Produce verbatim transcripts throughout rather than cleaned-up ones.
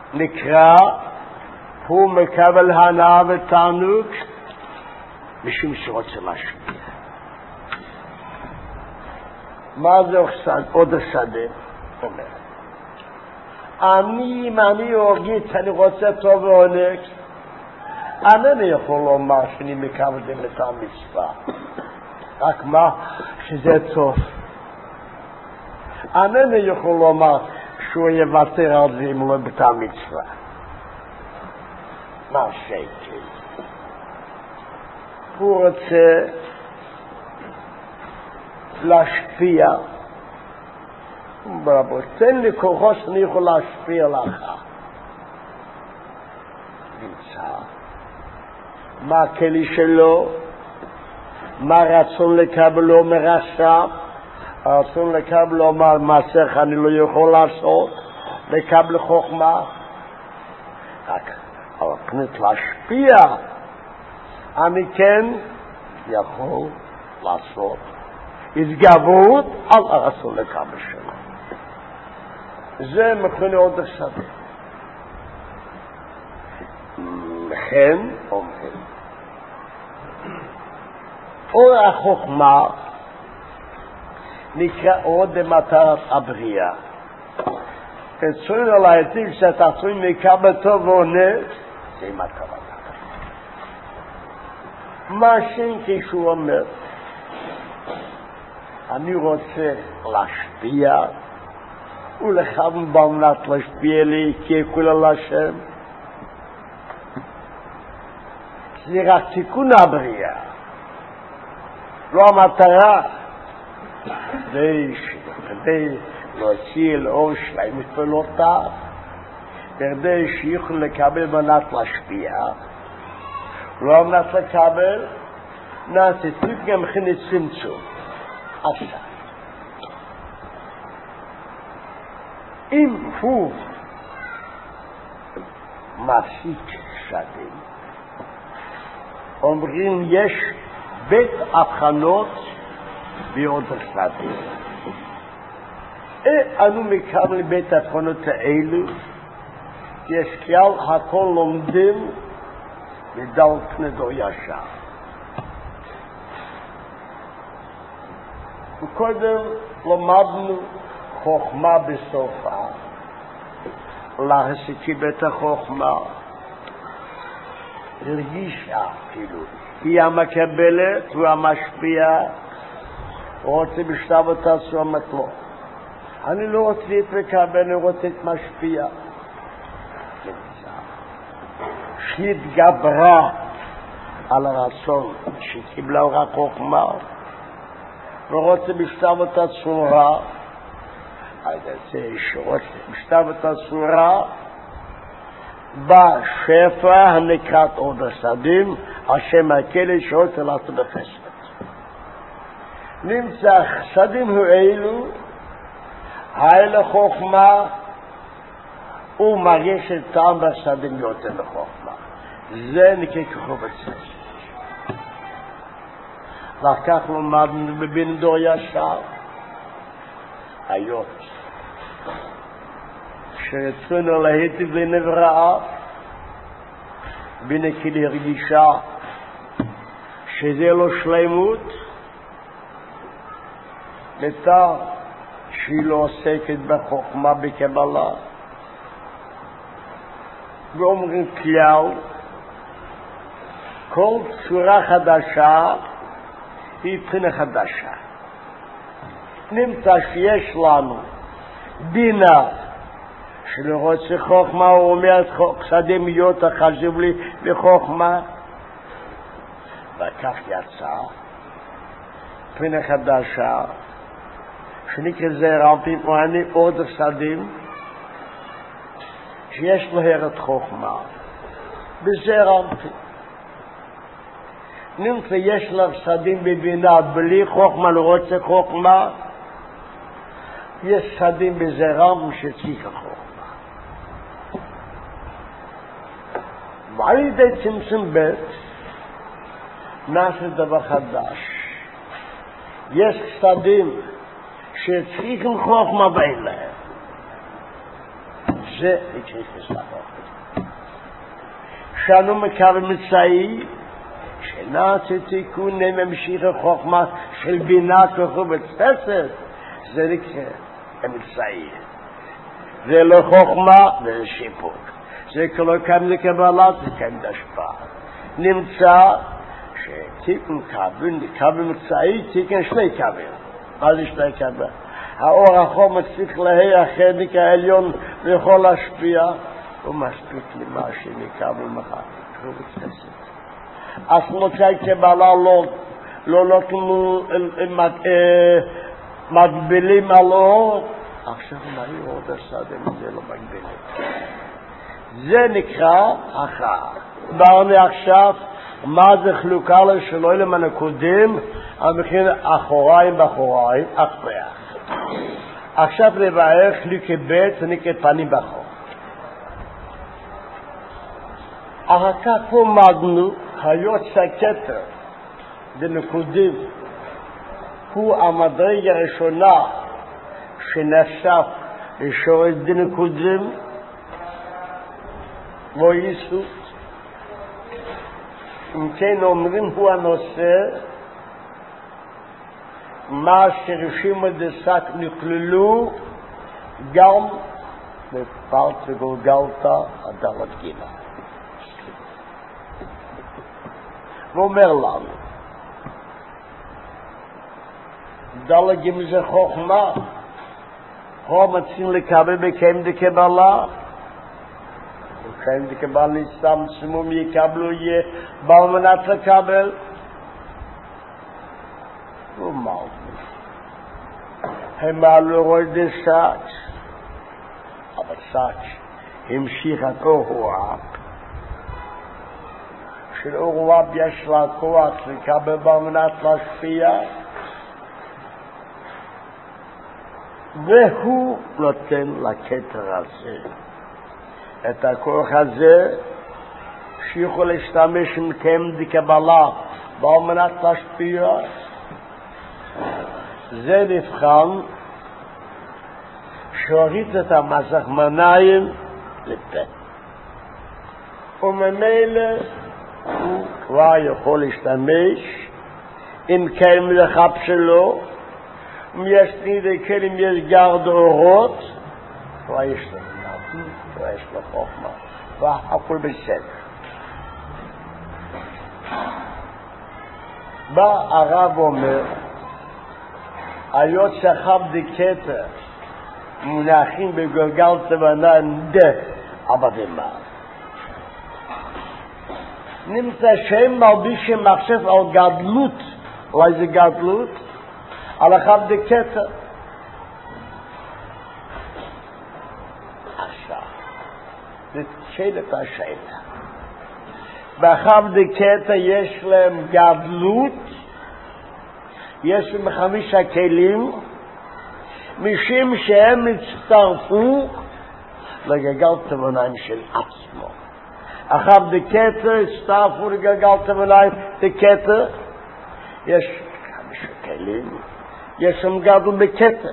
נקרא, הוא מקבל הנאה ותענוג משום שרוצה להשפיע. מה זה עוד השדה? אומר, אני, אם אני אורגית, אני רוצה טוב ועונג, אינני יכול לומר שאני מקבל את המצווה. רק מה? שזה טוב. אינני יכול לומר שהוא יוותר על זה אם לא את המצווה. מה שקל? הוא רוצה להשפיע. ברבור, תן לי כוחו שאני יכול להשפיע לך. נמצא. מה הכלי שלו? מה רצון לקבלו מרשע? הרצון לקבלו מה מעשיך אני לא יכול לעשות. לקבל חוכמה. רק על הפנית להשפיע. אני כן יכול לעשות התגברות על הרצון לקבל שלו. זה מכונה עוד השדה. לכן אומרים אור החוכמה נקרא אור דמטרת הבריאה. רצון להיטיב שאתה רצון לקבל טוב ועונג זה מטרת הבריאה. מה שהוא אומר אני רוצה להשפיע ולכוון במנת להשפיע לי כי כולה לשם זה רק תיקון הבריאה לא המטרה כדי להוציא לאור שלהם מתפלותיו כדי שיוכלו לקבל מנת להשפיע לא מנת לקבל נעשה טיפ גם חינית צמצום עשה אם הוא מעסיק שדים אומרים יש בית הבחנות בעוד השדים. אנו מקבלים בית הבחנות האלו יש כלל הכל לומדים מדל פנדו ישר. וקודם למדנו חוכמה בסופה להסיק בית החוכמה הרגישה כאילו היא המקבלת הוא המשפיע רוצה בשלב אותה סומת לו אני לא רוצה לקבל אני רוצה משפיע שהתגברה על הרצון שקיבלה רק חוכמה ורוצה בשלב אותה צורה זה שרוצה בשלב אותה צורה בשפע הנקראת עוד השדים השם הכלי שרוצה לעשות בחסד נמצא שדים האלו האלה חוכמה ומרגיש את טעם בשדים יותר בחוכמה זה נקרא כחובת ססת וכך למדנו בבין דור ישר היות שרצונו להיטיב לנבראה בנקיד הרגישה שזה לא שלמות לתא שהיא לא עוסקת בחוכמה בקבלה ואומרים כלל כל צורה חדשה היא בחינה חדשה נמצא שיש לנו בינה שלא רוצה חוכמה הוא אומר שדים להיות החשוב לי לחוכמה וכך יצא בחינה חדשה שנקרא זעיר אנפין ואני עוד שדים שיש לו הרת חוכמה בזעיר אנפין נמצא יש לך שדים בבינה בלי חוכמה לא רוצה חוכמה יש שדים בזעיר אנפין שצריך חוכמה ועל ידי צמצום ב' נעשה דבר חדש יש שדים שצריכים חוכמה ואין להם זה יקריך לסלחו. שאנו מקווים מצאי, שנעשה תיקון ממשיך החוכמה של בינה כוחו ותפסת, זה נקרא אמצעי. זה לא חוכמה וזה שיפוק. זה כלא כאן לקבלה, זה כאן דשפה. נמצא שתיקון קווים, קווים מצאי, תיקון שני קווים. מה זה שני קווים? האור החום מצליח להי החלק העליון ויכול להשפיע, הוא מספיק למה שנקרא במחר. הוא מתפסת. אז מוצאי קבלה לא, לא נותנו מגבילים על אור, עכשיו מהיר עוד השדה מזה לא מגבילים. זה נקרא אחר. דברנו עכשיו מה זה חלוקה לשלוי למען הקודם, המכין אחוריים באחוריים, אחריה. עכשיו לבאר חלוקי בית ונקרא פנים באחור. אחר כך פה מדנו היות שהכתר בנקודים הוא המדרגה הראשונה שנחשב לשורש בנקודים לא ייסות. אם כן אומרים הוא הנושא מה שרשימו דסק נכללו גם בפרט וגולגלתא הדלת גילה. ואומר לנו דלת גילה זה חוכמה, חוכמה צריכים לקבל בקיים דקבלה, בקיים דקבלה יצטמצמו יקבלו יהיה בעל מנת לקבל. ומאוד הם מעלו רואי דסק, אבל סק המשיך את אור הוואב, של אור הוואב יש לה כוח לקבל בעל מנת להשפיע, והוא נותן לכתר הזה את הכוח הזה שיכול להשתמש עם קיים דקבלה בעל מנת להשפיע. זה נבחן שהוריד את המסך מניים לפה, וממילא הוא כבר יכול להשתמש עם כלים לחב שלו, אם יש נידי כלים יש גרד אורות, כבר יש לו נביא, כבר יש לו חוכמה, והכל בסדר. בא הרב אומר היות שחב דקטר מונחים בגולגלתא וענן דה אבא ומה נמצא שהם מלבישים מחשב על גדלות, אולי זה גדלות על החב דקטר. עכשיו זה שאלת השאלה, בחב דקטר יש להם גדלות, יש להם חמישה כלים, משום שהם הצטרפו לגלגלתא ועיניים של עצמו. אחר דקטר הצטרפו לגלגלתא ועיניים דקטר, יש חמישה כלים, יש להם גדול בקטר.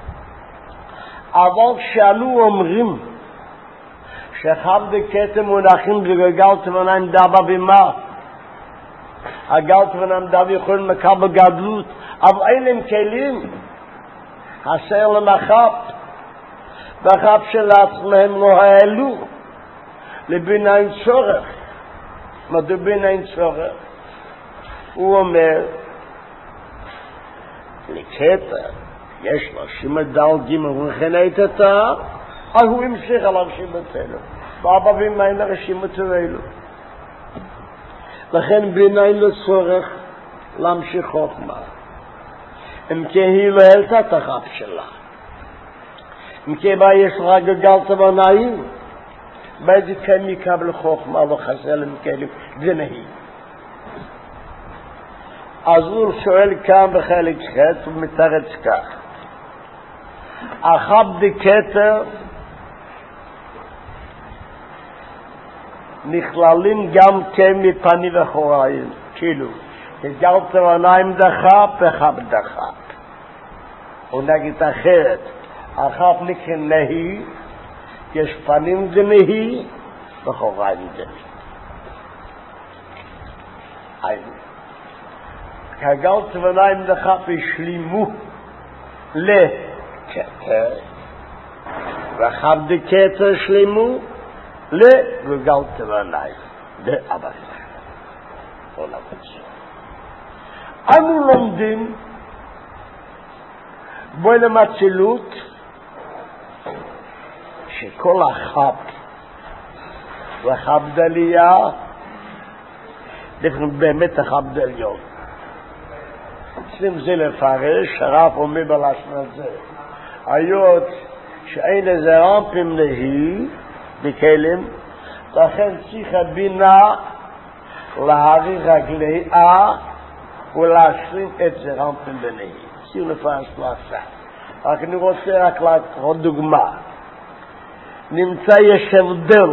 אבל כשאנו אומרים שחב דקטר מונחים לגלגלתא ועיניים דבא ומה, הגלגלתא ועיניים דבא יכולים לקבל גדלות, אבל אין להם כלים, חסר להם החב, והחב של עצמם לא העלו לבינה אין צורך. מדוע בינה אין צורך? הוא אומר לקטר יש לו שימת דל גימל וכן היתתה, אז הוא המשיך עליו שימתנו, ואבא ומה אין הרשימת אלו, לכן בינה אין לו צורך להמשיך חוכמה. אם כן היא לא העלתה את החב שלה, אם כן בה יש לה גלגלתא ועיניים, באיזה כן יקבל חוכמה וחסר להם כלים, זה נהי. אז הוא שואל כאן בחלק ח' ומתרץ כך, החב דקטר נכללים גם כן מפנים ואחוריים, כאילו גלגלתא ועיניים דחף וחב דחף. הוא נגיד אחרת, החב נקרא נהי, יש פנים דנהי וחוריים דנהי. כגלת וניים דחף השלימו לכתר, וחב דקתר שלימו לגלת וניים דאבא. עולם הזה. אנו לומדים בעולם האצילות שכל החב וחב דליה לפני באמת החב דליון. צריכים זה לפרש, הרב אומר בלשון הזה, היות שאין איזה רמפים נהי בכלם, לכן צריך הבינה להאריך רגליה ולהשלים את זה רמפים בנהי. צריכים לפרש לעשה. רק אני רוצה רק לקרוא דוגמה. נמצא יש הבדל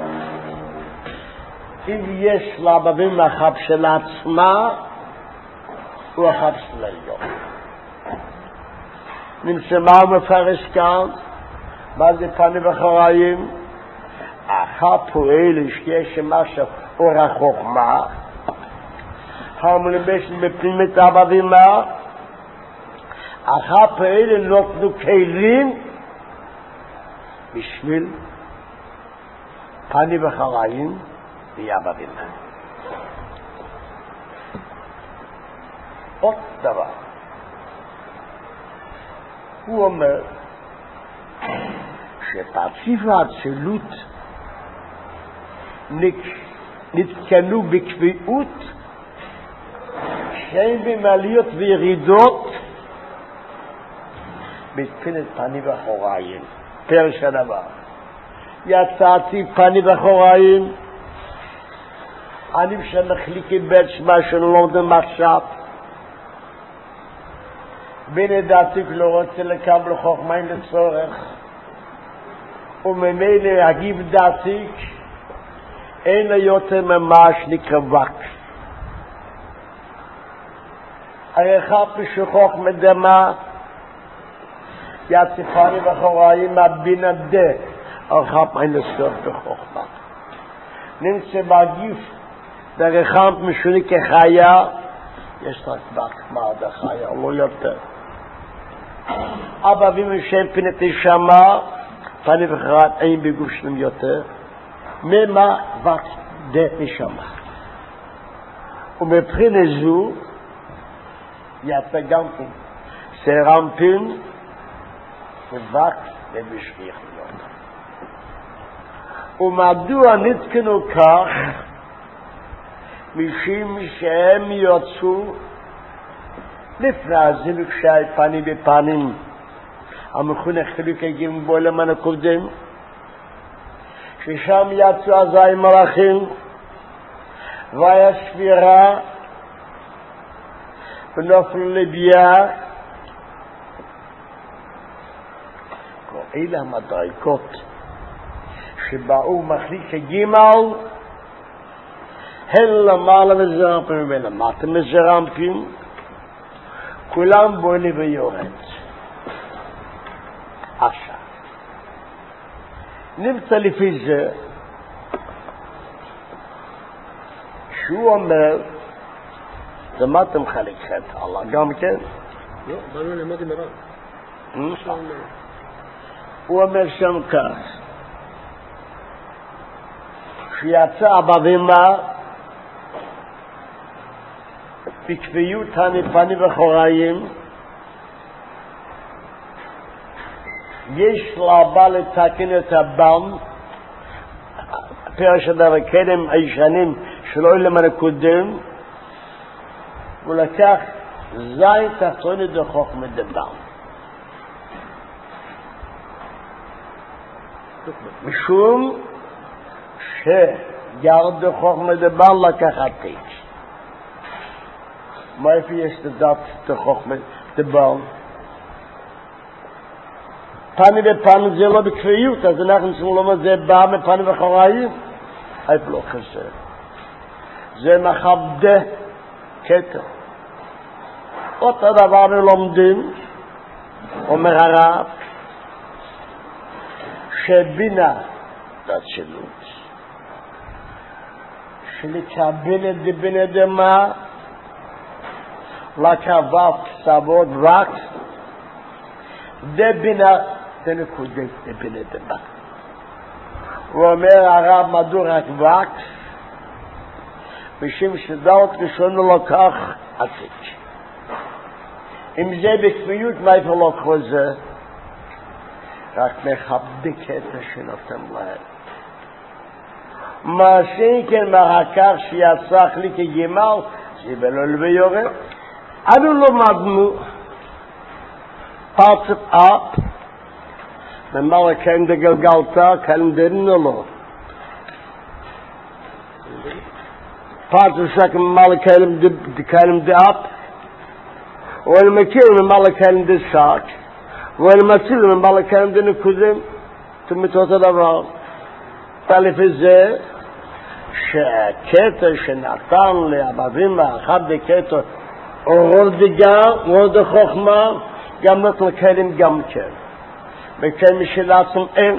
אם יש לה בבים החב של עצמה הוא החב של היום. נמצא מה הוא מפרש כאן? מה זה פנים וחוריים? החב פועל שיש משהו אור החוכמה המלבש בפנים את הבבימה. החב פועל נותנו כלים בשביל פנים וחוריים ויבבימה. עוד דבר, הוא אומר שתציף האצילות נתקנו בקביעות שאין במעליות וירידות בתפינת פנים וחוריים. פרש הדבר, יצאתי פנים וחוריים, אני שמחליק בית שמה שלא לומדם עכשיו, בין דעתיק לא רוצה לקבל חוכמים לצורך, וממילא הגיב דעתיק אין לו יותר ממש נקרבק. הרי חפי שחוכמה דמה יצא פנים וחוריים הבינה דה, אבל חפי אין לצורך בחוכמה. נמצא בהגיב דרכם משוני כחיה, יש רק בהקמה דחיה, לא יותר. אבא אבינו שם פינתי שמה, פנים וחוריים אין בגוף שלם יותר, ממה וק דה נשמה. ומבחינה זו, יצא גם כן, סרמפין, וק ובשביך להיות. ומדוע נתקנו כך, משום שהם יוצאו לפני הזינוק שהי פנים בפנים המכונה חילוק הגיעים בעולם הקודם, ששם יצאו עזי מלאכים והיה ספירה ונופלו לביאה. אלה המדרגות שבאו מחליק הגימל הן למעלה מזרמפים ולמטה מזרמפים, כולם בונה ויורד. עכשיו נמצא לפי זה שהוא אומר, זה מה אתם חלק חטא Allah גם כן? לא, באנו למד עם הרב. הוא אומר שם כך, שיצא הבבימה בקביעות הנפנים וחוריים, יש להבא לתקן את הבם, פרש הדבר קדם הישנים שלא למען הקודם, ולקח זין תחתון את החוכמה דבם. משום שירד החוכמה דבם לקח עתיק. מה איפה יש לדעת את החוכמה דבם? פנים ופנים זה לא בקביעות, אז אנחנו צריכים לומר זה בא מפנים וחוריים? איפה לא חסר. זה מחבדה כתר. אותו דבר לומדים, אומר הרב, שבינה תצילות. שלקבל את זה בן אדמה, לקרבת סבות רק, זה בינה, זה נקודת בן אדמה. הוא אומר הרב מדור רק וקס, משום שדעות ראשונו לקח עתיק. אם זה בכפיות, מאיפה לא קרוא זה? רק מחבק את שנותן להם. מה שכן מהכך שיצח לי כגימל, שיבלול ויורם. אנו למדנו פרצת אפ, ממלא כאן דגלגלתה, כאן דרינולו. פרצת שק ממלא כאן דאפ, ואני מכיר ממלא כאן דשק, ואני מציל ממלא כאן דנקודם, תמיד אותו דבר. לפי זה שהקטע שנתן לאבבים האחד בקטע אורול דגר, אורול דחוכמה, גם נתן לכלים גם כן. וכן משלעצם אין.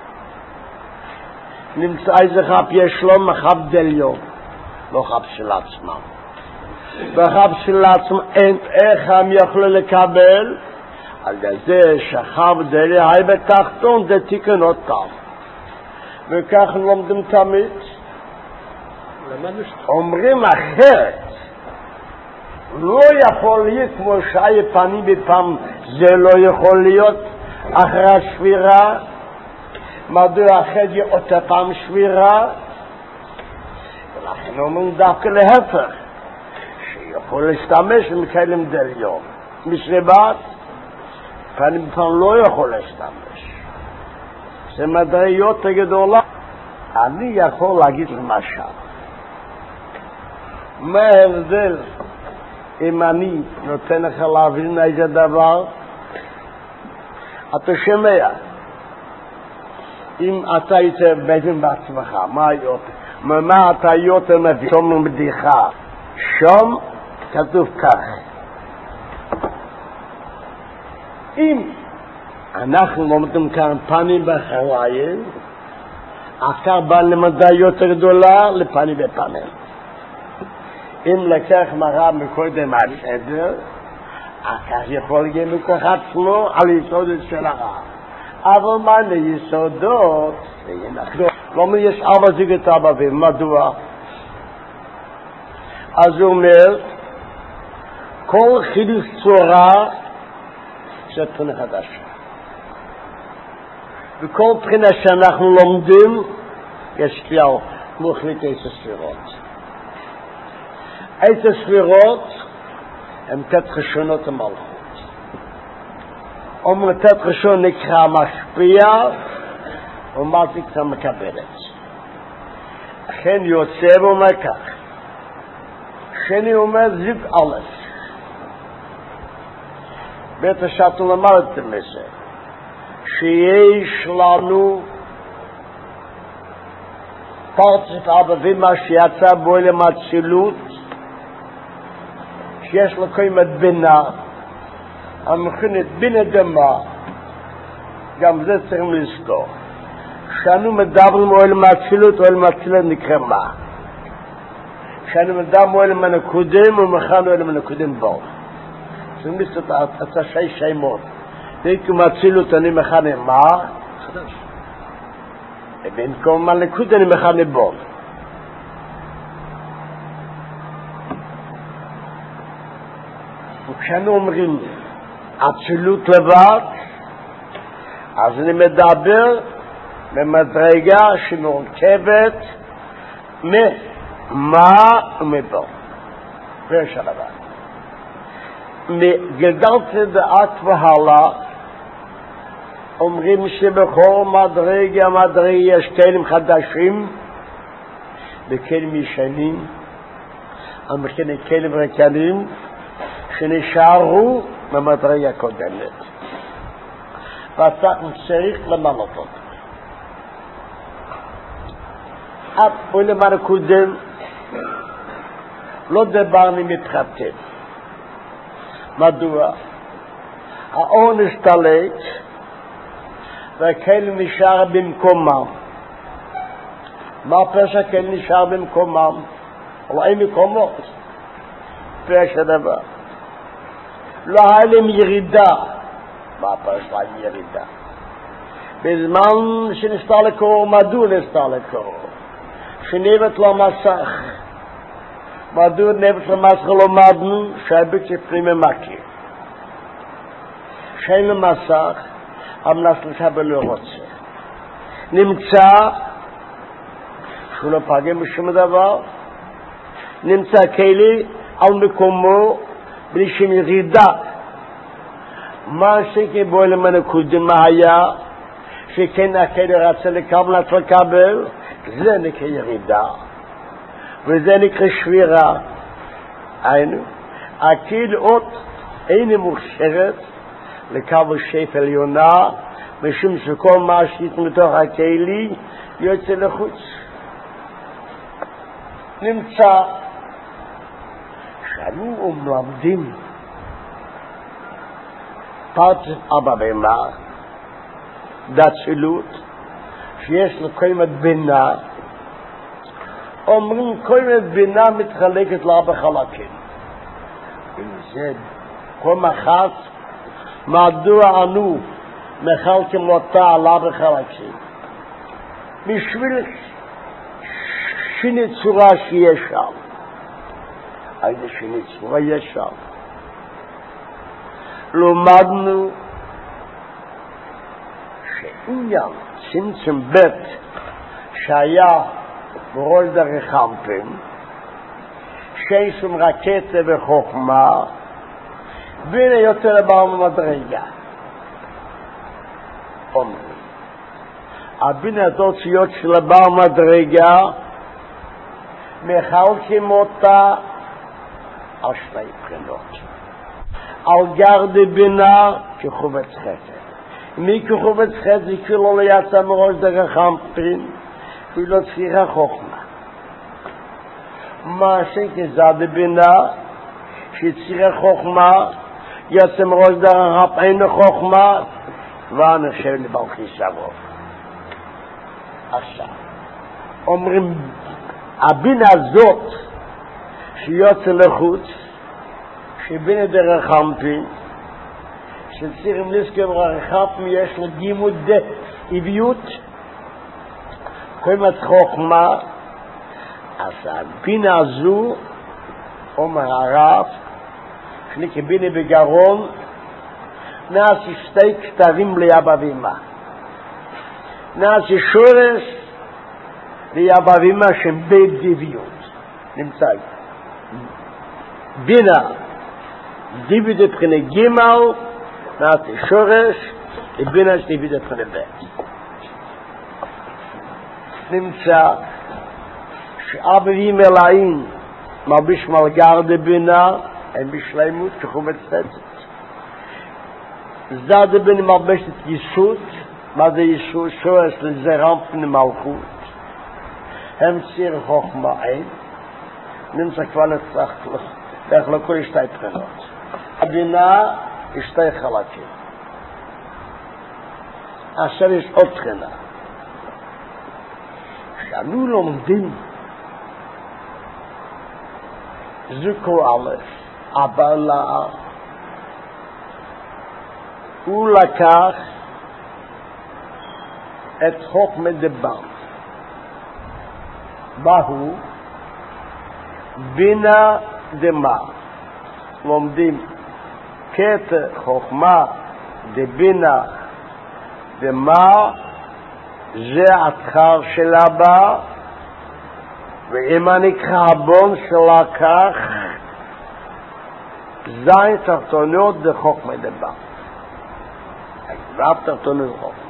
נמצא איזה חב יש לו מחב דליון, לא חב של עצמם. וחב של עצמם אין איך הם יכלו לקבל, על זה שחב דליון היי בתחתון זה תיקן אותם. וכך לומדים תמיד. אומרים אחרת, לא יכול להיות כמו שהיה פנים בפעם, זה לא יכול להיות אחרי השבירה. מדוע אחרי זה אותה פעם שבירה? ולכן אומרים דווקא להפך, שיכול להשתמש במקלם דליון. מסריבת, פנים בפעם לא יכול להשתמש. זה מדעיות הגדולה. אני יכול להגיד למשל, מה ההבדל אם אני נותן לך להבין איזה דבר? אתה שומע, אם אתה היית מבין בעצמך, מה יותר? מה אתה יותר מבין? שום בדיחה. שום כתוב כך. אם אנחנו לומדים כאן פנים בחוויים, אחר בא למדע יותר גדולה לפנים בפנים. אם לקח מראה מקודם על סדר, אחר יכול להגיד מכוח עצמו על יסודות של הרב. אבל מה ליסודות? למה יש ארבע זוגות אבבים? מדוע? אז הוא אומר, כל חידוש צורה זה תכונה חדשה. וכל בחינה שאנחנו לומדים, יש כלל מוחלט עשר ספירות. עשר ספירות הן תת חשונות המלכות. אומרים תת חשון נקרא משפיע, ומה זה נקרא מקבלת. לכן יוצא ואומר כך. שני אומר זיג א', בטח שאתם למדתם מזה. שיש לנו פרצת אבבים מה שיצא בו למצלות, שיש לו קיימת בינה, המכונת בינה דמה, גם זה צריכים לזכור. כשאנו מדברים על מצלות, על מצלות נקרא מה? כשאנו מדברים על מנקודם, ומכאנו על מנקודם בו. צריכים לזכור את השי שמות. דייק מצלות אני מכנה מה? חדש. במקום מלכות אני מכנה בו. וכשאנו אומרים אצילות לבד, אז אני מדבר במדרגה שמורכבת ממה ומבו. ויש עליו. מגדלתי דעת והלאה, אומרים שבכל מדרגה מדרגה יש כלים חדשים וכלים ישנים, המכנים כלים ריקנים שנשארו במדרגה הקודמת, ואתה צריך למנות אותם. עד ולמען הקודם לא דברנו מתחתן. מדוע? האור נשתלט, והכל נשאר במקומם. מה פשע כל נשאר במקומם? אולי מקומות. פשע דבר. לא היה להם ירידה. מה פשע להם ירידה? בזמן שנסתר לקרוא, מדוע נסתר לקרוא? שנבט לו מסך. מדוע נבט לו מסך לא מדנו? שהביק שפרים ממקי. שאין לו מסך, המנס לסבר לא רוצה. נמצא, שהוא לא פגם בשום דבר, נמצא כלי על מקומו, בלי שם ירידה. מה שכבו למנו קודם מה היה, שכן הכלי רצה לקבל, רצה לקבל, זה נקרא ירידה. וזה נקרא שבירה. היינו, הכלי עוד אינה מוכשרת, לקבל שפל עליונה, משום שכל מה שיצא מתוך הכלי יוצא לחוץ. נמצא שאנו מלמדים פת אבא ואמא דאצילות שיש לו קיימת בינה, אומרים קיימת בינה מתחלקת לארבע חלקים. זה כל מחת מדוע אנו מחלקים אותה על ארבע חלקים? בשביל שני צורה שיש שם. איזה שני צורה יש שם? לומדנו שעניין צמצם בית שהיה בראש דרך חמפים, שאין שום רקטה וחוכמה, והנה יותר לבעל מדרגה. אומרים, הבינה התוצאות של הבעל מדרגה, מחלקים אותה על שני בחינות. על גרדי בינה כחובץ חטא. מי כחובץ חטא זה כאילו לא יצא מראש דרך חמפין, והיא לא צריכה חוכמה. מה שכזד בינה, שצריכה חוכמה, יצא מראש דרך חמפין חוכמה, ואנשים לבעל חיסרון. עכשיו, אומרים, הבינה הזאת שיוצא לחוץ, שבינה דרך חמפין, שצריכים לזכור דרך חמפין יש לה גימוד עביות, קיימת חוכמה, אז הבינה הזו, אומר הרב, שנקרא בינה בגרון, נעשי שתי כתרים לאבא ואמא. נעשי שורש לאבא ואמא שהם בית דביות. נמצא. בינה דיבית מבחינה גימל, נעשי שורש, ובינה שדיבית מבחינה בית. נמצא שאבא ואמא לעין מלביש מלגר דבינה, הם בשלימות כחומת סצת. זד בן מלבשת יסוד, מה זה יסוד? שורש לזה רמפן מלכות. הם ציר חוכמה אין, נמצא כבר נצטרך דרך לכל שתי בחינות. הבינה היא שתי חלקים. עכשיו יש עוד בחינה. כשאנו לומדים זוכר א', אבל הוא לקח את חוכמה דבן. בהו בינה דמה. לומדים קטע חוכמה דבינה דמה, זה התחר של הבא, ואם אני קרבון שלקח זין תחתונות דחוכמה דבן. רב תחתונות חוכמה.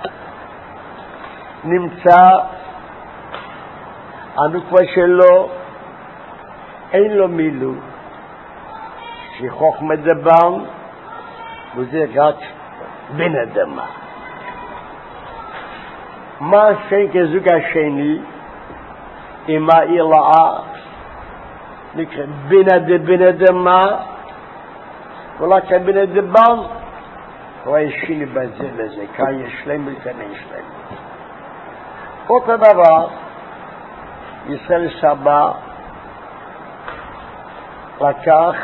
נמצא הנוקבה שלו אין לו מילו שחוכמה דבן וזה רק בינה דמה. מה שאין כזוג השני עם העיר לאף נקרא בינה דבינה דמה ולכן בינה דבן הוא השאיר בזה לזה, כאן יש שלם וכאן אין שלם. אותו דבר, ישראל סבא לקח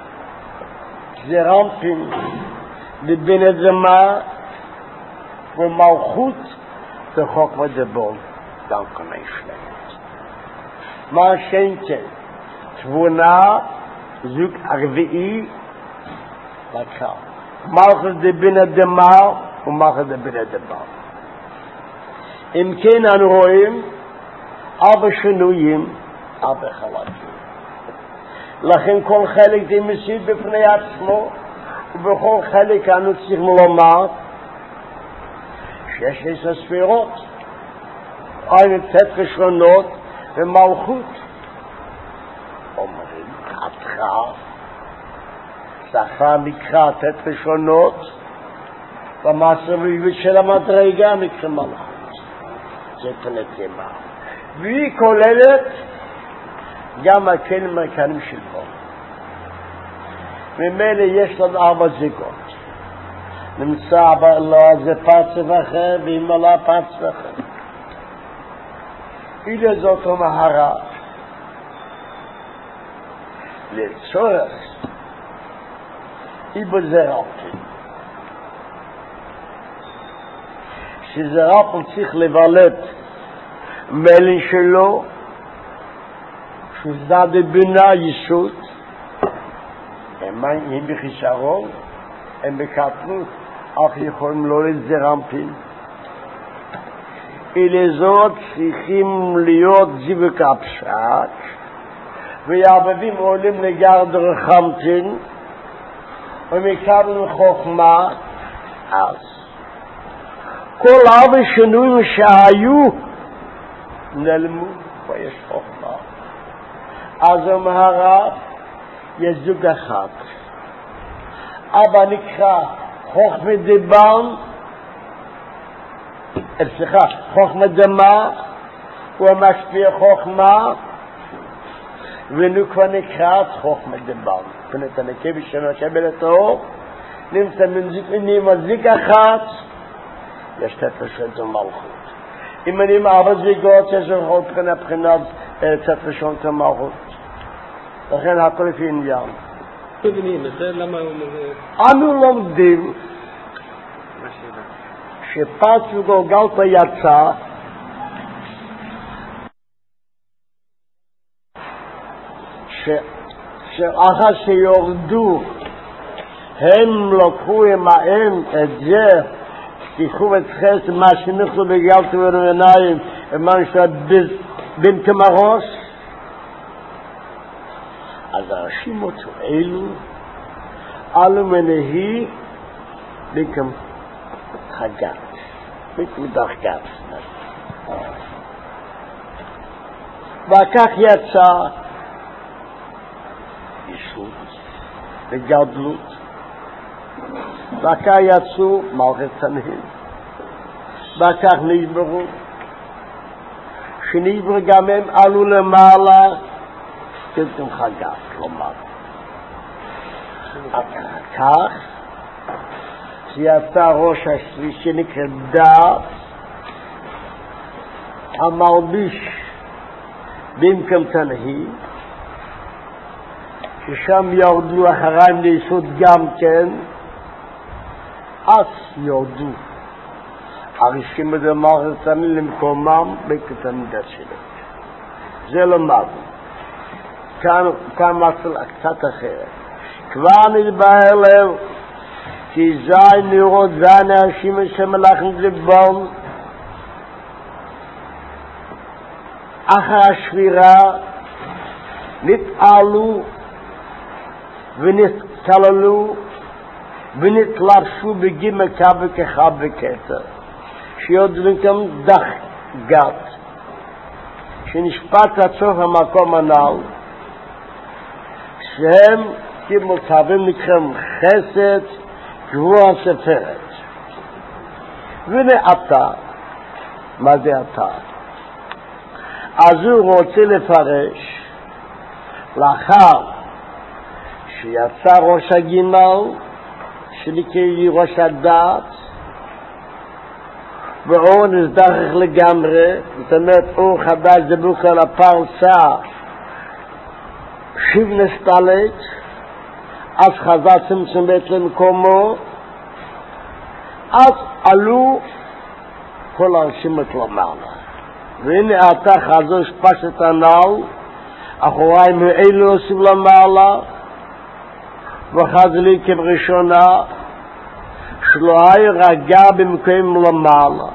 זרמפין לבין אדמה ומלכות בחוכמה דבון, גם כאן אין שלם. מה שאינכן? תבונה זוג הרביעי לקח. מלכות דבין אדמה ומלכות דבין אדמה. אם כן אנו רואים ארבע שינויים, ארבע חלקים. לכן כל חלק זה מסית בפני עצמו, ובכל חלק אנו צריכים לומר שיש עשר ספירות, אין תת חשרונות ומלכות. אומרים, חתכה, שפה מקרא תת חשרונות, במעשר ויבית של המדרגה מקרא מלכות. זה פנתמה. והיא כוללת גם הכלים המרכנים של בו. ממילא יש לנו ארבע זיגות. נמצא לו זה פרצף אחר, ואם עלה פרצף אחר. אילה זאת המהרה. לצורך איבו זרעפין. שזרעפין צריך לבלט מלן שלו, שזה בבינה ישות, הם בחיסרון, הם בקטנות, אך יכולים לא לזרמפין. אלה זאת צריכים להיות זיווק הפשט, ויעבבים עולים לגרד רחמתין, ומקבלים חוכמה, אז. כל ארבע שינויים שהיו, נעלמו, ויש חוכמה. אז המהרה יש זוג אחד. אבא נקרא חוכמה דבן, סליחה, חוכמה דמה, הוא המשפיע חוכמה, ונו כבר נקראת חוכמה דבן. פנת הנקבי שמקבל את האור, נמצא מזיק אחת, יש תפשת זו מלכות. אם אני מארבע זיגות, יש לך בחינה בחינת תפשת זו מלכות. לכן הכל לפי עניין. אנו לומדים שפרצו גולגלתא יצא שאחר שיורדו הם לקחו עמהם את זה, תיקחו את חסד מה שנכלו בגלתו ורעיניים ומה נשאר במקום הראש. אז הראשים אותו אלו אלו מנהי במקום חגת, במקום דחגת. וכך יצא ישות וגדלות, וכך יצאו מלכות תנהים, וכך נשברו, שנשברו גם הם עלו למעלה במקום חגת, כלומר. כך שיצא ראש השלישי נקרא דעת, המלביש במקום תנהים, ששם יורדו אחריים ליסוד גם כן, אז יורדו הראשים בדמר תנהים למקומם בכתמידת שלו. זה למדנו. כאן, כאן מצל קצת אחרת. כבר נתבהר לב כי זי נראות זי נאשים שמלאכים זבון אחר השבירה נתעלו ונתקללו ונתלבשו בגימל קבל כחב וכתר שיודעים כאן דח גת שנשפט לצוף המקום הנ"ל שהם כמותבים נקראים חסד גבוה ספרת. והנה אתה, מה זה אתה? אז הוא רוצה לפרש לאחר שיצא ראש הגימל שנקרא ראש הדת, ואור נסדרך לגמרי, זאת אומרת אור חדש דבוק על הפרסה, שיב נסתלת, אז חזר צמצום בית למקומו, אז עלו כל הרשימות למעלה. והנה אתה חזור שפשת הנעל, אחוריי מאלו עושים למעלה, וחזלי כבראשונה, שלא היה רגע במקום למעלה.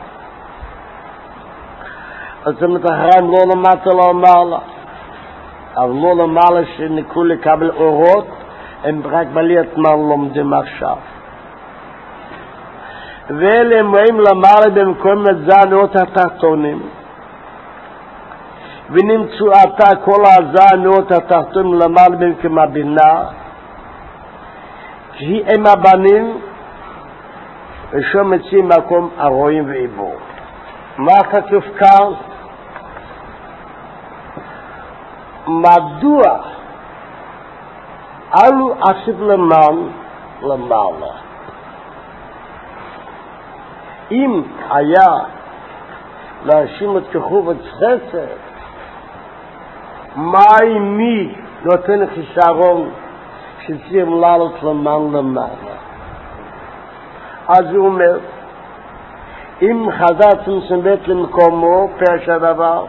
אז זה מתחריים לא למטה למעלה, אבל לא למעלה שנקראו לקבל אורות, הם רק בליית מה לומדים עכשיו. ואלה הם רואים למעלה במקום הזענות התחתונים, ונמצאו עתה כל הזענות התחתונים למעלה במקום הבינה, כי הם הבנים, ושם מציעים מקום הרואים ועיבור. מה כתוב כאן? מדוע עלו עשית למען למעלה? אם היה להאשים את כחובת חסד, מה מי נותן חיסרון שצריכים לעלות למען למעלה? אז הוא אומר, אם חזר צמצום בית למקומו, פרש הדבר,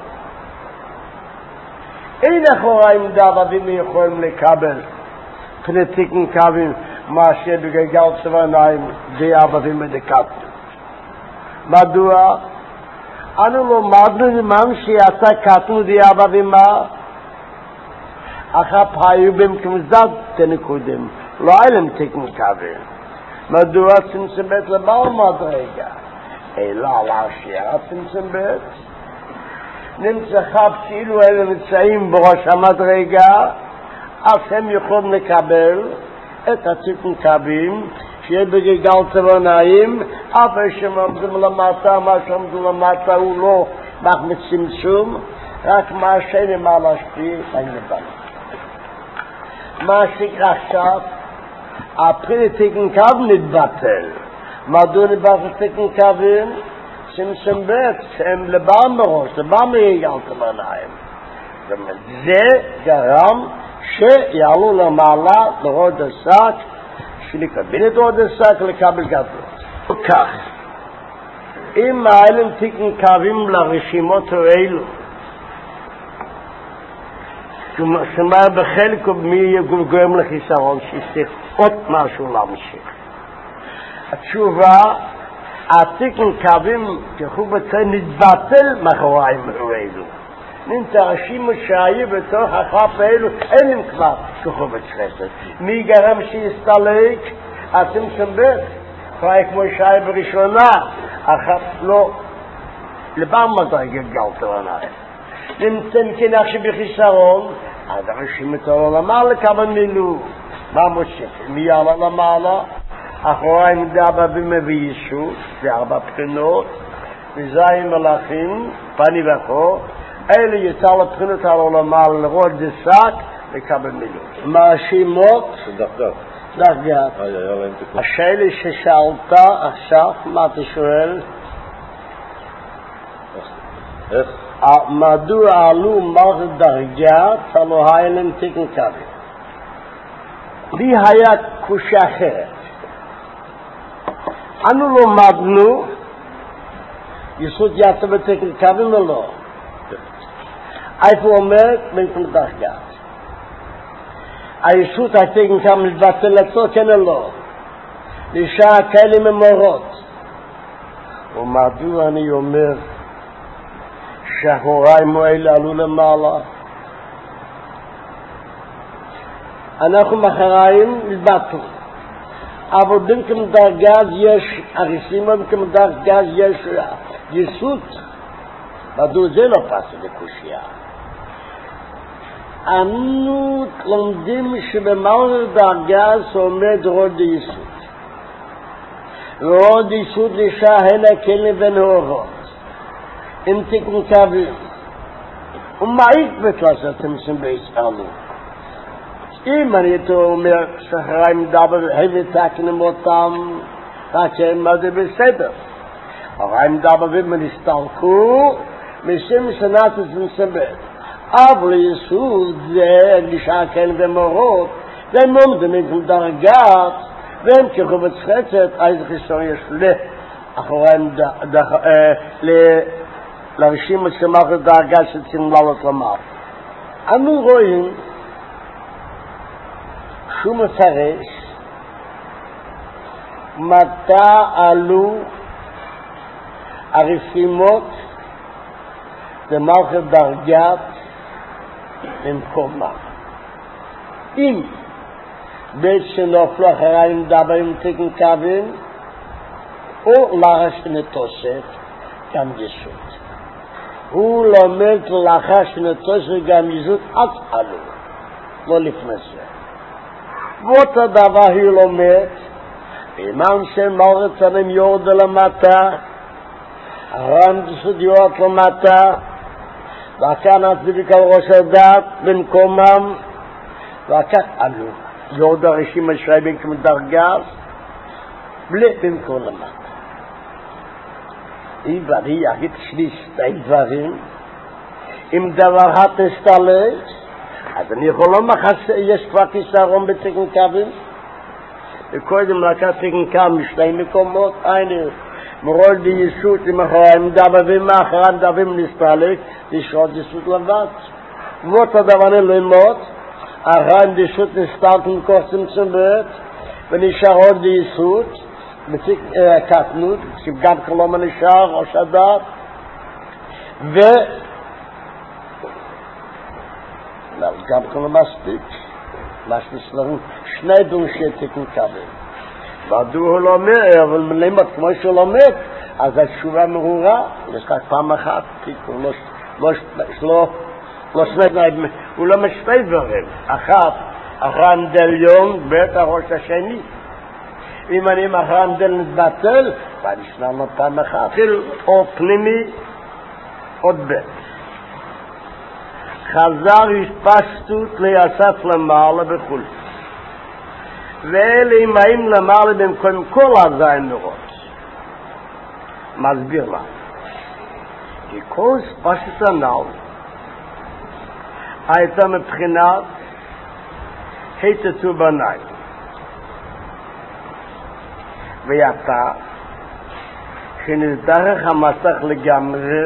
אין אחוריים דברים יכולים לקבל פנתיקים קווים מאשר בגלגל צבעניים די אבבים מדקטים. מדוע? אנו לומדנו למען שיצא קטנו די אבבים מה? אחר פעיו במקום זד תנקודים, לא היה להם תיקים קווים. מדוע צמצום בית למעלה מדרגה? אלא להשאיר צמצום בית. נמצא חב שאילו אלה נמצאים בראש המדרגה, אז הם יכולים לקבל את הציקון קווים שיהיה בגלגל צבעוניים, אף שעומדים למטה, מה שעומדים למטה הוא לא מחמת צמצום, רק מה שאין מה להשפיע אין לבנה. מה שיקרה עכשיו, הפריטיקן קו נתבטל. מדוע נתבטל תיקן קווים? צמצום בית, שהם לבם בראש, לבם בגלגל צבעוניים. זה גרם שיעלו למעלה לרוד השק, שלקבל את רוד השק לקבל גדלות. כך, אם מעלים תיקן קווים לרשימות האלו, שמע בחלק מי גורם לחיסרון שיצטרך עוד משהו להמשיך. התשובה, התיקן קווים כחובת נתבטל מאחוריים האלו. נתרשים שהיו בתוך החף האלו, אין להם כבר כחובת חסד. מי גרם שיסתלק? הצמצום בית. כבר כמו שהיה בראשונה, החף לא, לבם מדרגה גלת עליי. נמצאים כן עכשיו בחיסרון, אז הרשים את העולה למעלה כמה מילוא. מה מושך? מי עלה למעלה? אחוריים דאבא במביסות, זה ארבע בחינות, וזיים מלאכים, פני וחור, אלה יצא לבחינות על העולמה לרוד דסק לקבל מילוא. מאשימות דרגת. דרגת. השאלה ששאלת עכשיו, מה אתה שואל? איך? מדוע עלו מערכת דרגת, הלא היה להם תיקן קווים. לי היה קושיה אחרת. אנו לומדנו יסוד יצא בתיקן קווים או לא? איפה אומר? במקום דרגת. הישות התיקן קווים מתבטל לצור, כן או לא? לשעה כאלה ממורות. ומדוע אני אומר שההוריים האלה עלו למעלה? אנחנו מחריים מתבטל. אבל במקום דרגת יש הריסימה, במקום דרגת יש יסות. מדוע זה לא פסו לקושיה? אנו לומדים שבמערכת דרגת עומד רוד יסות. רוד יסות לשעה הנה כלים ונאורות. עם תיקן קווים. ומה יקבט לעשות צמצום בית עלו? אם אני אומר שחריים דאבה והביא תקנים אותם, רק שהם מה זה בסדר. הריים דאבה ומנסתלקו, משם שנת וצמצמת. אבל יסוד זה נשאר כן ומורות, והם עומדים עם כל דרגת, והם כחובץ חצת, אז חיסון יש לה, אחריהם לרשימה שמחת דרגה שצריכים לעלות למעלה. אנו רואים שהוא מפרש מתי עלו הרשימות במערכת דרגת במקומה. אם בית שנופלו אחריים דברים תקן קווים, או לאחר שנתוסף גם יסוד. הוא לומד לאחר שנתוסף גם יסוד עד עלו, לא לפני זה. ואותו דבר היא לומד, אימן שמורת עליהם יורד למטה, הרם יסוד יורד למטה, וכאן הצדיק על ראש הדת במקומם, וכך עלו. יורד הרשימה שרייבים כמו דרגה, בלי במקום למטה. היא והיא יגיד שליש שתי דברים, אם דבר התסתלת, אז אני יכול לומר, יש כבר כיסרון בתקן קווים, וקודם לקחת תקן קווים משני מקומות, היינו, מרול די יסות למחריים דברים, מאחריים דברים נסתלק, לשרות יסות לבד. ואותו דבר ללמוד, אחריים די יסות נסתלק למכוח צמצמת, ונשאר עוד די יסות, בציק קטנות, שגם כלום נשאר, ראש הדת, ו... לא, גם כלום מספיק, מספיק לנו שני דורשי תקן קווים. מדוע הוא לומד, אבל מלמד כמו שהוא לומד, אז התשובה מרורה, יש רק פעם אחת, תיקון, לא שני, הוא לא משתי דברים, אחת, אחרם דליון, בית הראש השני. אם אני אחרם דל נתבטל, ואני שנה לו פעם אחת, או פנימי, עוד בית. חזר התפשטות ליסף למעלה בחול. ואלה אימאים למעלה במקום כל הזין נורות. מסביר לה. כי כל ספשת הנאו הייתה מבחינת היתתו בנאי. ויתה שנזדרך המסך לגמרי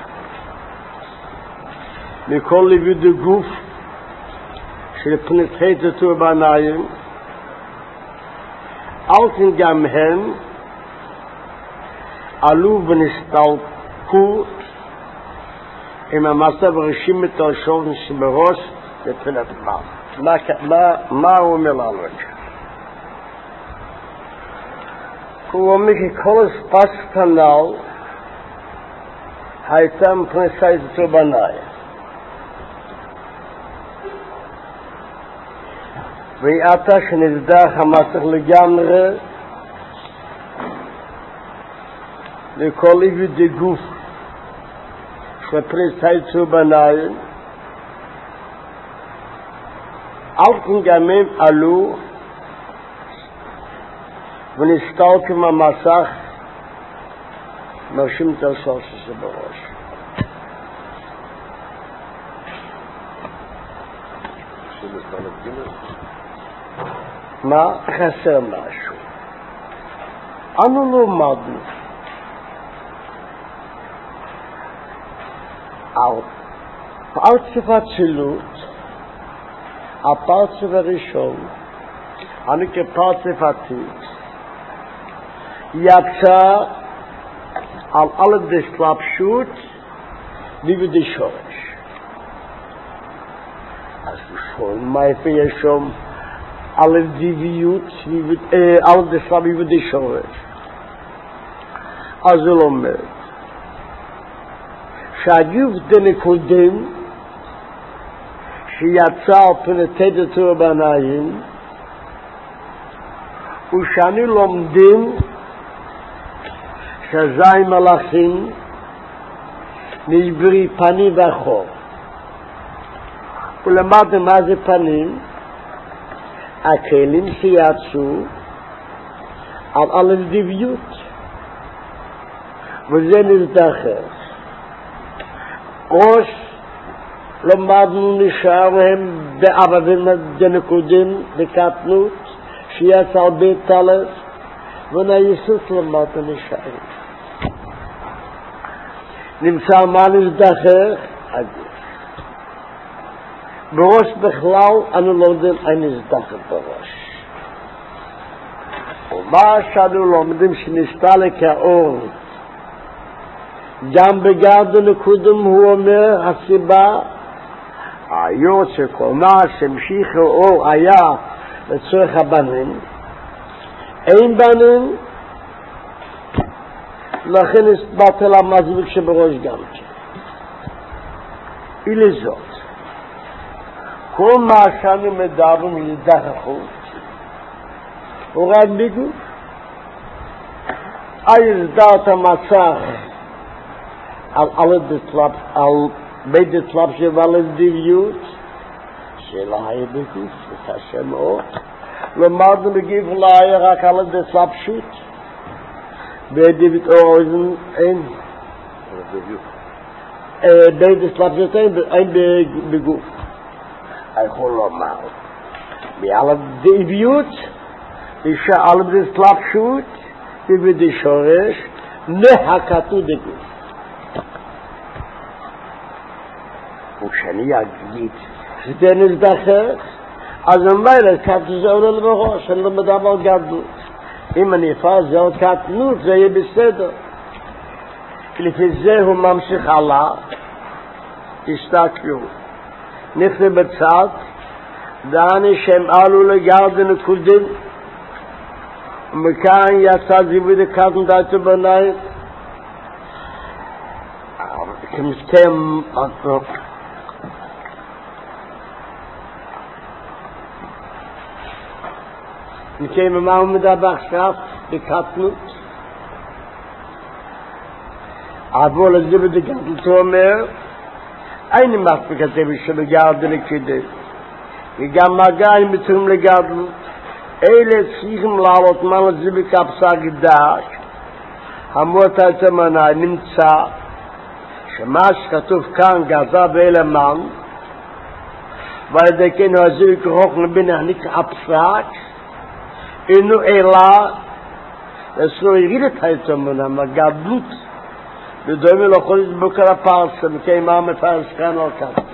מכל ליבוד הגוף של פנית היתתו בנאים, אלכן גם הם עלו ונסתלקו עם המסע בראשים את הראשון שבראש לתפילת פעם. מה, מה, מה הוא אומר לנו? הוא אומר כי כל הספשת הנ"ל הייתה מפני היתתו בנאי. ויתה שנזדח המסך לגמרי לכל איבוד הגוף שפריס היתתו בנאי, אלכן גם הם עלו ונסתלקו מהמסך מרשים את השלוש שבראש. מה חסר משהו? אנו לא למדנו על פרצוף הצילות, הפרצוף הראשון, אני כפרצוף עתיד, יצא על alle desklapshoot wie wir die שורש. אז schon mal für schon alle diviut wie wir äh alle desklap wie wir die שורש. אז הוא אומר שהגיוף דנקודם שיצא על פנתת תורה בנאים ושאני לומדים שזי מלאכים מעברי פנים ואחור. ולמדנו מה זה פנים, הכלים שיצאו על אלדיביות, וזה נזדחר. ראש למדנו נשאר הם בערבים דנקודים בקטנות שיצא על בית תלף, ונאיסוס למדנו נשאר. נמצא מה נזדחר? הגוף. בראש בכלל אנו לומדים אין נזדחר בראש. ומה שאנו לומדים שנסתלה כאור, גם בגד הנקודם הוא אומר הסיבה, היות שכל מה שהמשיך האור היה לצורך הבנים, אין בנים, לכן הסברתי למזביק שבראש גם כן. ולזאת, כל מה שאנו מדברים ידחכות, הוא רק בגוף. היסדת המצח על בית דתלב שבעל דיביות, שאלה היה בגוף, זה קשה מאוד. למדנו בגיב אולי רק על דתלב פשוט. בדיבית אורזן אין. בית דתלב פשוט אין בגוף. יכול לומר. מעל הדיביות, שעל דתלב פשוט, ובדי שורש, נחקתו דגוף. ושאני אגיד שזה נזדחר, אז אומר, כתוב זה עולה לבראש, אני לא מדבר על גדלות. אם אני אפעל זה עוד קטנות, זה יהיה בסדר. לפי זה הוא ממשיך הלאה, תסתכלו. נכנס בצד, דעני שהם עלו לגרד נקודים, ומכאן יצא זיווי דקטן דייתו בניים, כמסכם עטוף. מכאן מה הוא מדבר עכשיו בקטנות? עבור לזיווי דקטן אומר, אין מספיק הזה שבגרד נקודים, וגם מגעים בתחום לגדלות. אלה צריכים לעלות מה לזיווי כפסה גדש, המות היתמנה נמצא, שמה שכתוב כאן גזע ואלמן, ועל ידי כן הזיווי כרוך לבין החניק הפסק, אינו אלא, לסלו יריד את היתמנה, מגדלות, ודומה לכל בוקר הפרסה, מכן מה מפרס כאן על כאן.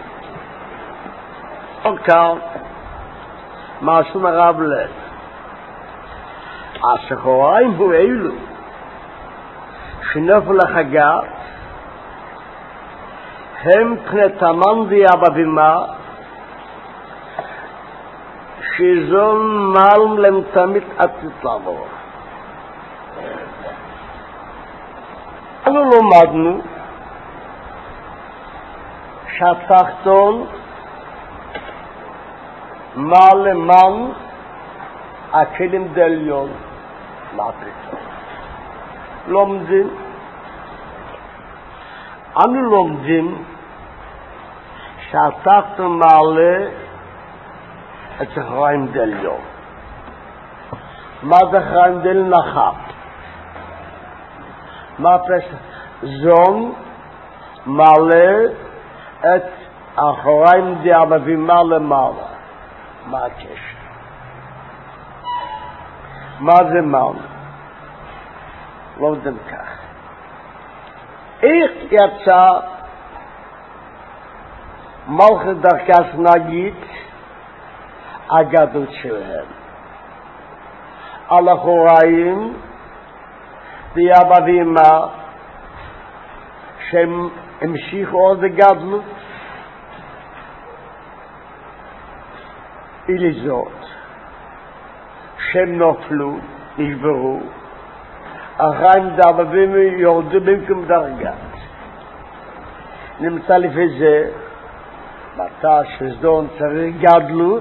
על כאן, משהו מרב לב. השחוריים הוא אילו שנפו לחגת הם פני תמן דיה בבימה שזון מלם למתמית עתית לעבור. אנו לומדנו שהתחתון מה למען הכלים דליון מה פתאום לומדים אנו לומדים שהתחתון מעלה את חיים דליון. מה זה חיים דליון? נחת. מה פשט? זון מעלה את החיים דליון למעלה. מה הקשר? מה זה מן? לא יודעים כך. איך יצא מלכת דרכס נגיד הגדות שלהם? על החוריים ואבא ואמא שהם המשיכו עוד הגדלות ולזאת שהם נופלו, נשברו, החיים דבבים יורדו במקום דרגת. נמצא לפי זה, מתי שזדון צריך גדלות,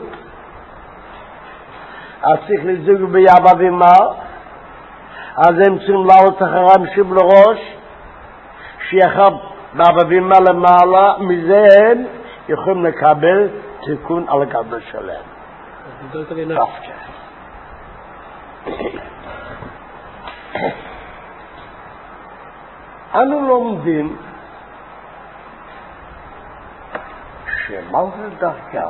אז צריך לזוג ביאבא ואמא, אז הם צריכים לעלות אחרם שוב לראש, שיחב באבא ואמא למעלה, מזה הם יכולים לקבל תיקון על הגדלות שלהם. גדלת בנפש. דווקא. אנו לומדים שמה זה דרגה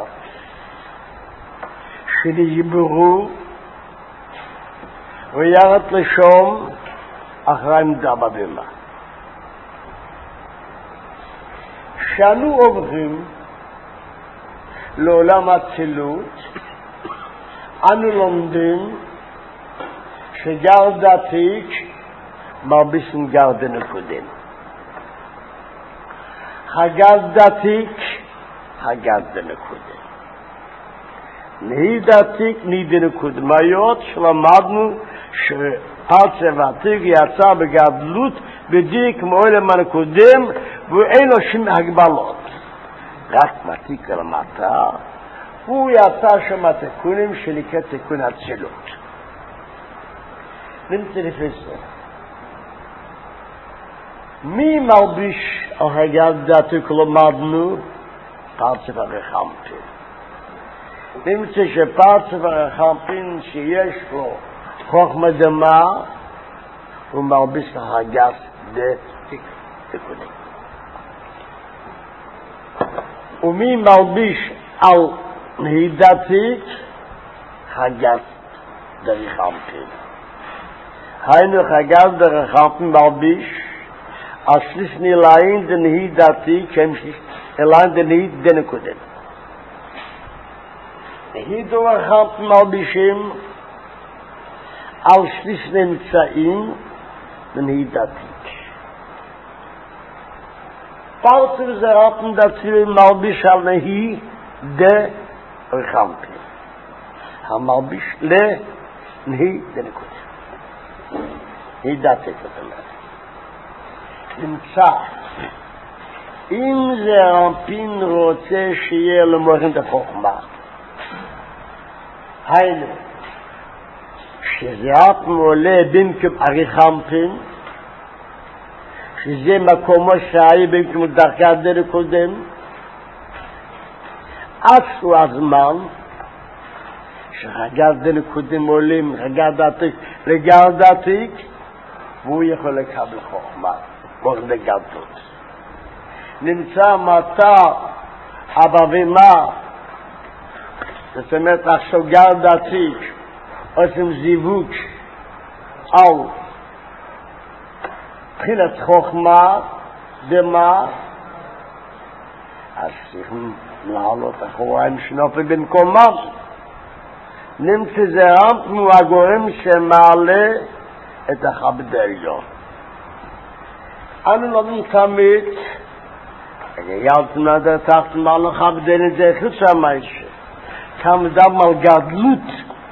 שנשברו וירד לשום אחרי עמדה בבימה. שאנו עוברים לעולם הצילות, אנו לומדים שגרד עתיק מרביסים גרד נקודים. הגרד עתיק, הגרד נקודים. נהיד עתיק, נהיד נקודמיות, שלמדנו שפרצב עתיק יצא בגדלות בדיוק כמו עולם הנקודים, ואין לו שום הגבלות. רק מתיק למטה, הוא יצא שם התיקונים שנקרא תיקון הצילות. נמצא לפי זה. מי מלביש על הגרד עתיק למדנו? פרצב הרחמפין. נמצא שפרצב הרחמפין שיש לו חוכמה דמה, הוא מלביש על הגרד תיקונים. ומי מלביש על נהידתיק? הגרד דרחמפין. היינו הגרד דרחמפין מלביש על שלישני ליין דנהידתיק, הם ליין דנהיד דנקודם. נהיד דרחמפין מלבישים על שלישני נמצאים דנהידתיק. פרצב זה רפן דצילים מלביש על נהי דרחמפין. המלביש לנהי דנקודם. נהי דתק זאת אומרת. נמצא, אם זה רפין רוצה שיהיה למורים את החוכמה, היינו, שזה רפן עולה במקום הרחמפין, שזה מקומו שהיה במקום דרגת דנקודם, עשו הזמן שרגת דנקודם עולים רגת עתיק לגרד עתיק, והוא יכול לקבל חוכמה, מורך לגדות. נמצא מטה הבבימה, זאת אומרת עכשיו גרד עתיק, עושים זיווג על תחילת חוכמה, דמה, אז צריכים לעלות אחוריים שנופי במקומם. נמצא זה רמפנו הגורם שמעלה את החבדליון. אנו לומדים תמיד, ילדנו עד התחת מעלה חבדליון זה חוץ המיישה. תמדם על גדלות,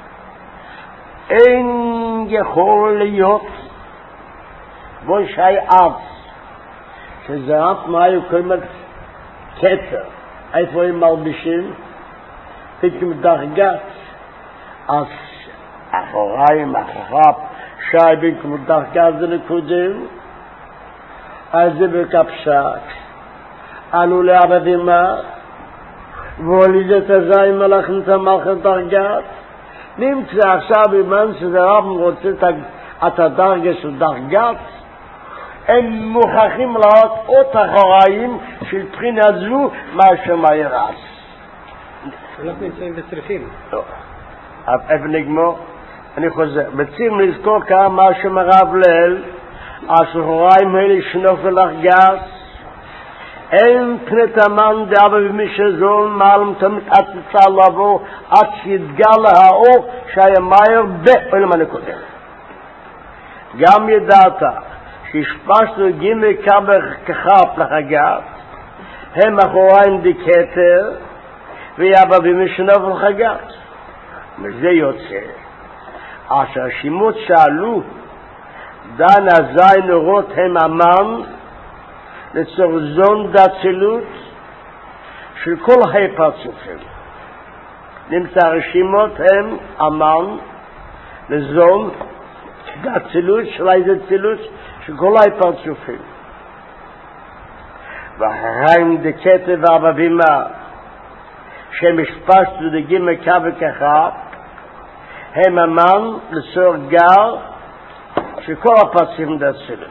אין יכול להיות בו שי אב, שזה רמפנו היו קוראים קטר, איפה הם מלבישים? פתאום דרגת, אז אחוריים, אחוריו, שי בין כמו דרגת זה נקודים, אז זה בקפשק, עלו לעבדימה, והוליד את הזיים מלאכם את המלכת דרגת, נמצא עכשיו במן שזה רב רוצה את הדרגה של דרגת, הם מוכרחים לעוד עוד אחוריים של בחינה זו מה שמאיר אז. אנחנו נמצאים וצריכים. לא. איפה נגמור? אני חוזר. בצים לזכור כאן מה שמרב ליל, השחוריים האלה שנופל לך גס, אין פנת המן דאבא במי שזול מעלם תמיד עד תצא לבוא, עד שיתגל האור שהיה מאיר בעולם הנקודם. גם ידעת שהשפשנו גימי קבר כחף לחגת, הם אחוריים דיקטר, ויאבא במשנב לחגת. וזה יוצא, אשר השימות שעלו, דן הזין אורות הם אמן, לצור זון דצילות, של כל הפרצופים. נמצא הרשימות הם אמן, לזון דצילות, של איזה צילות, של כל הפרצופים. והחיים דקטה והבבימה, שמשפשת ודגים מקו ככה, הם אמן לסור גר שכל הפסים דצלת.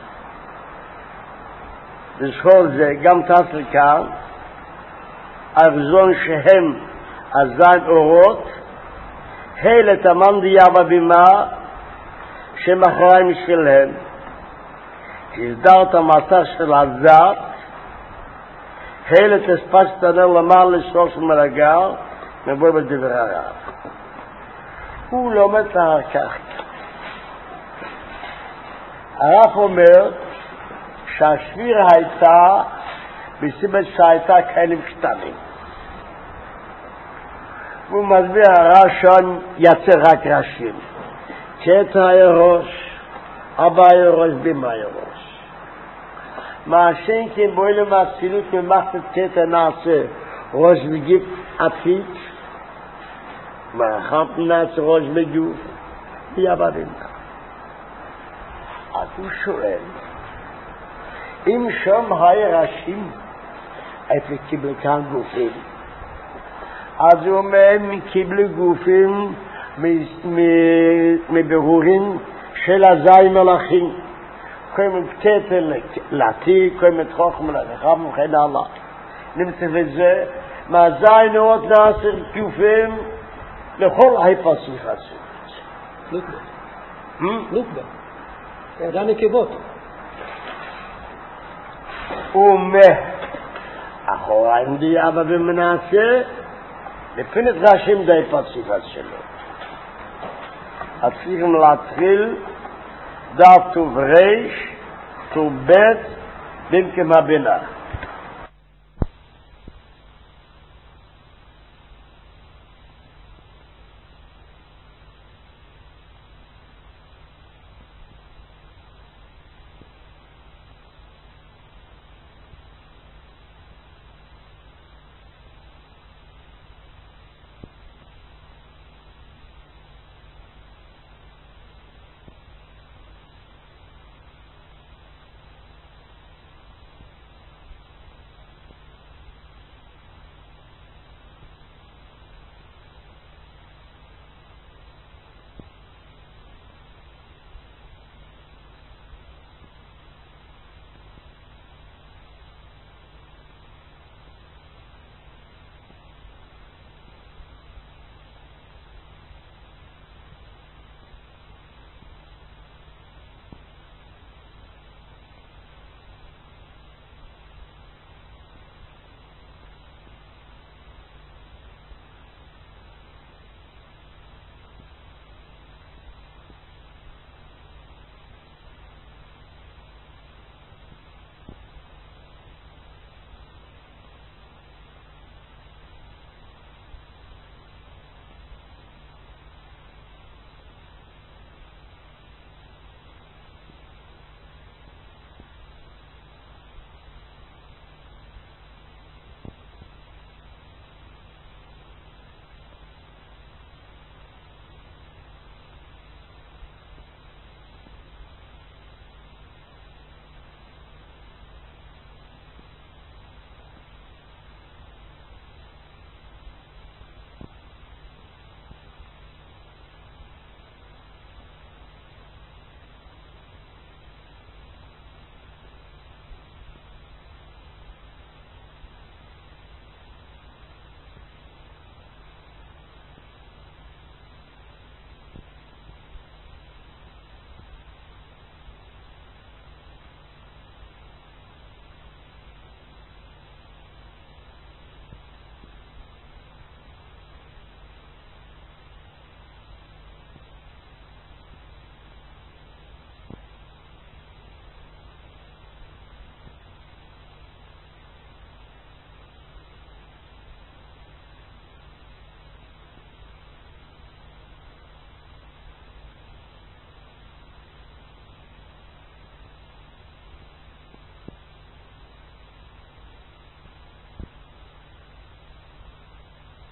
בזכור זה גם תעשל כאן, הרזון שהם הזין אורות, הילת אמן דייה בבימה שמאחורי משלהם. הסדרת המעשה של הזת, הילת אספשת ענר למעל לשלוש מרגל, מבוא בדברי הרב. הוא לומד אחר כך. הרב אומר שהשביר הייתה בסיבת שהייתה כאלים קטנים. הוא מסביר הרב שם יצא רק ראשים. קטע היה ראש, אבא היה ראש, בימה היה ראש. מה השנקים בואי למאצילות ממחת קטע נעשה ראש מגיב עתיד, מרחב נעשה ראש מגיב, יבא בימה. אז הוא שואל, אם שם היה ראשים, איפה קיבל כאן גופים? אז הוא אומר, הם קיבלו גופים מבירורים של הזי מלאכים. קודם קטל לעתיד, קודם את חוכם לרחם וכן הלאה. נמצא בזה, מהזי נאות נעשר גופים לכל היפסים חסות. לוקבה. לוקבה. זה הנקבות. הוא אומר, אחוריים די אבא במנסה, לפין את ראשים די פסיפת שלו. צריכים להתחיל דף טוב ריש, טוב בית, במקום הבינה.